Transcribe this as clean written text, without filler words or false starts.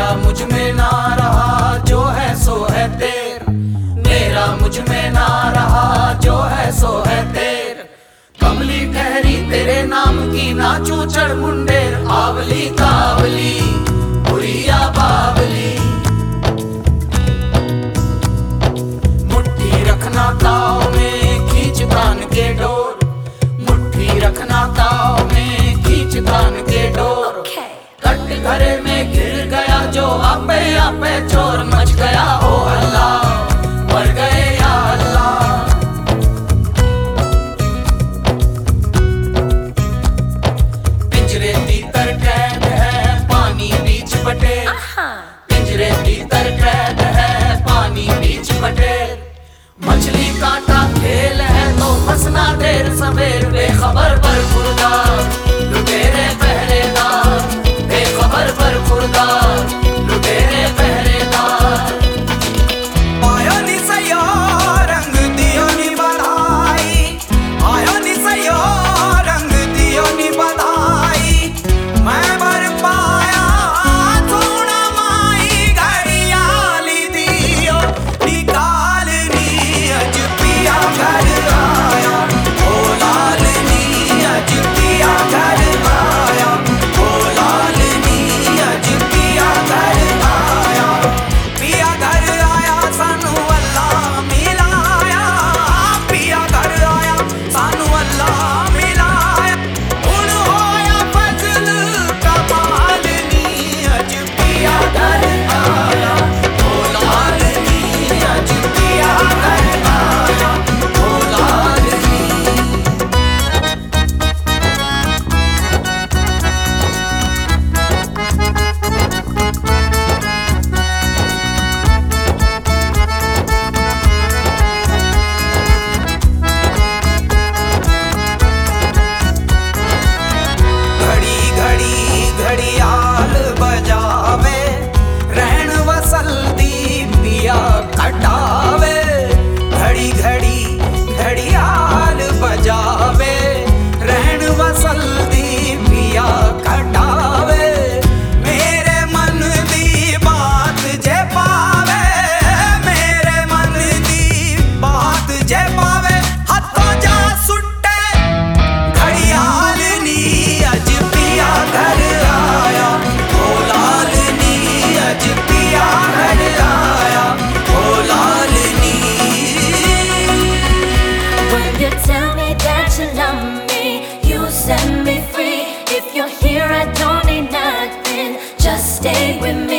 मेरा मुझ में ना रहा जो है सो है तेर, मेरा मुझ में ना रहा जो है सो है तेर। कमली ठहरी तेरे नाम की नाचू चढ़ मुंडेर, आवली कावली बुढ़िया बावली। मुट्ठी रखना ताव में खींच तान के डोर, मुट्ठी रखना ताव में खींच तान के डोर। कट घरे में गिर गया जो आपे आपे चोर, मच गया हो अल्लाह मर गए या अल्लाह। पिंजरे भीतर कैद है पानी बीच बटे, पिंजरे भीतर कैद है पानी बीच बटे। मछली कांटा खेल है तो फंसना देर सवेर, बेखबर पर खुरदार लुटेरे पहरेदार, बेखबर पर खुरदार लुटेरे पहरेदार। आयो नि सयो रंग दियो नि बधाई, आयो नि सयो रंग दियो नि बधाई। मैं बर पाया सोना माई घड़ियाली दियो निकाल नी, अज पिया घर आया ओ लाल नी, अज पिया घर आया ओ लाल नी, अज पिया घर आया। पिया घर आया सानू अल्लाह मिलाया, पिया घर आया सानू अल्लाह मिलाया। हुण होया फजल कमाल नी, अज पिया घर आया ओ लाल नी, अज पिया घर आया ओ लाल नी। घड़ी घड़ी घड़ियाल बजावे, रहन वसल्दी पिया कटावे। घड़ी घड़ी घड़ियाल बजावे, रहन वसल्दी पिया कटावे। मेरे मन दी बात जे पावे, मेरे मन दी बात जे पावे। हथों जा सुट्टे घड़ियाल नी, अज पिया घर आया ओ लाल नी, अज पिया घर आया ओ लाल नी। When you tell me that you love me, you set me free. If you're here, I don't need nothing. Just stay with me.